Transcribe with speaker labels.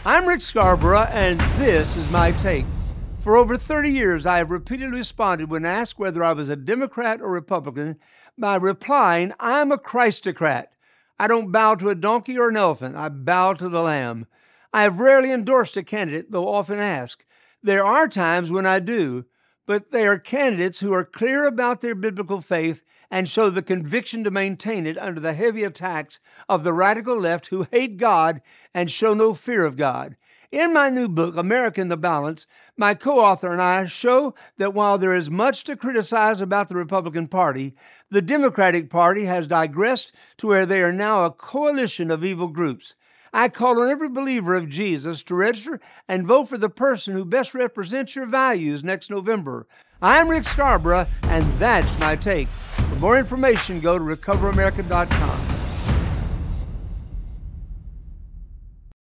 Speaker 1: I'm Rick Scarborough, and this is my take. For over 30 years, I have repeatedly responded when asked whether I was a Democrat or Republican by replying, I'm a Christocrat. I don't bow to a donkey or an elephant. I bow to the Lamb. I have rarely endorsed a candidate, though often asked. There are times when I do, but they are candidates who are clear about their biblical faith and show the conviction to maintain it under the heavy attacks of the radical left who hate God and show no fear of God. In my new book, America in the Balance, my co-author and I show that while there is much to criticize about the Republican Party, the Democratic Party has digressed to where they are now a coalition of evil groups. I call on every believer of Jesus to register and vote for the person who best represents your values next November. I'm Rick Scarborough, and that's my take. For more information, go to recoveramerica.com.